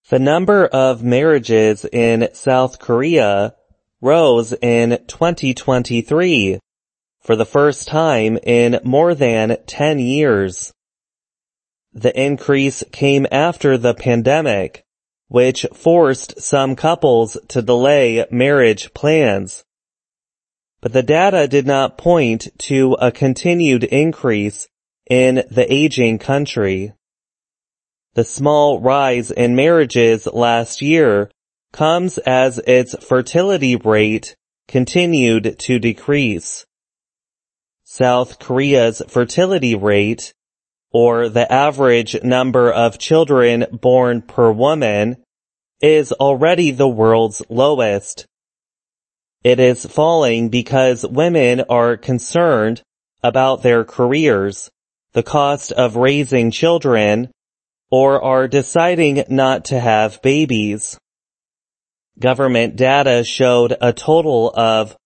The number of marriages in South Korea rose in 2023 for the first time in more than 10 years. The increase came after the pandemic, which forced some couples to delay marriage plans. But the data did not point to a continued increase in the aging country. The small rise in marriages last year comes as its fertility rate continued to decrease. South Korea's fertility rate, or the average number of children born per woman, is already the world's lowest. It is falling because women are concerned about their careers, the cost of raising children, or are deciding not to have babies. Government data showed a total of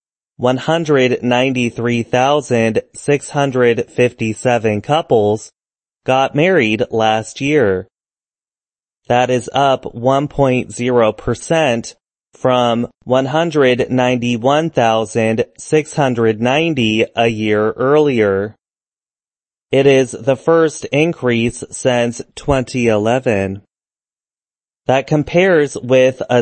193,657 couples got married last year. That is up 1.0% from 191,690 a year earlier. It is the first increase since 2011. That compares with a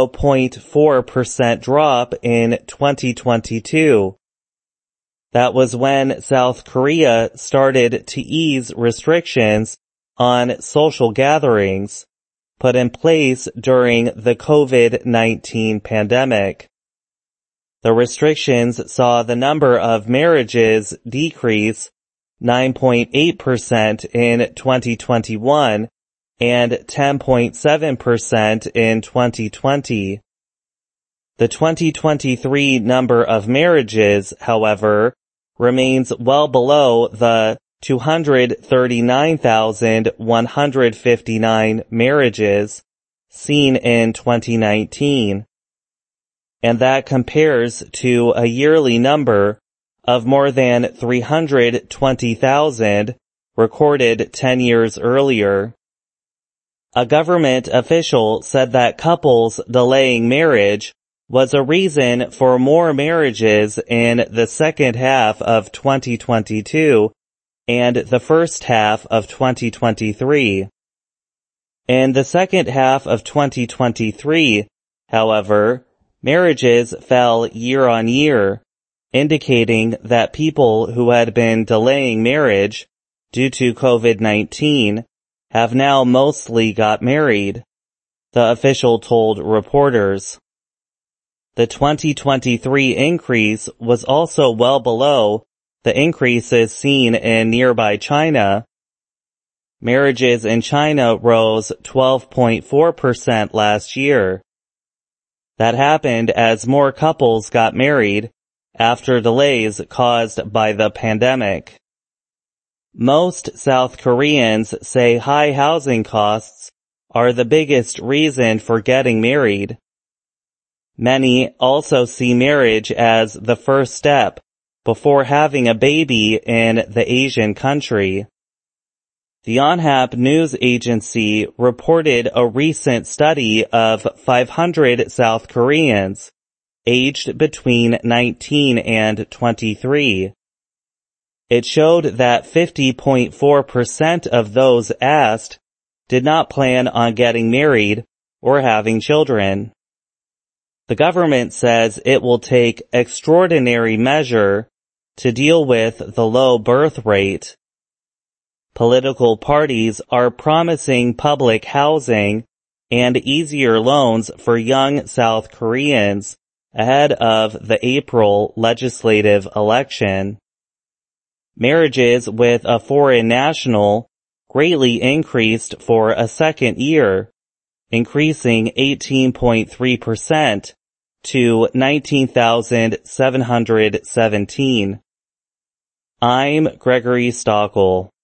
0.4% drop in 2022. That was when South Korea started to ease restrictions on social gatherings put in place during the COVID-19 pandemic. The restrictions saw the number of marriages decrease 9.8% in 2021 and 10.7% in 2020. The 2023 number of marriages, however, remains well below the 239,159 marriages seen in 2019, and that compares to a yearly number of more than 320,000 recorded 10 years earlier. A government official said that couples delaying marriage was a reason for more marriages in the second half of 2022 and the first half of 2023. In the second half of 2023, however, marriages fell year on year, indicating that people who had been delaying marriage due to COVID-19 have now mostly got married, the official told reporters. The 2023 increase was also well below the increases seen in nearby China. Marriages in China rose 12.4% last year. That happened as more couples got married after delays caused by the pandemic. Most South Koreans say high housing costs are the biggest reason for getting married. Many also see marriage as the first step before having a baby in the Asian country. The Yonhap news agency reported a recent study of 500 South Koreans aged between 19 and 23. It showed that 50.4% of those asked did not plan on getting married or having children. The government says it will take extraordinary measure to deal with the low birth rate. Political parties are promising public housing and easier loans for young South Koreans ahead of the April legislative election. Marriages with a foreign national greatly increased for a second year, increasing 18.3% to 19,717. I'm Gregory Stockel.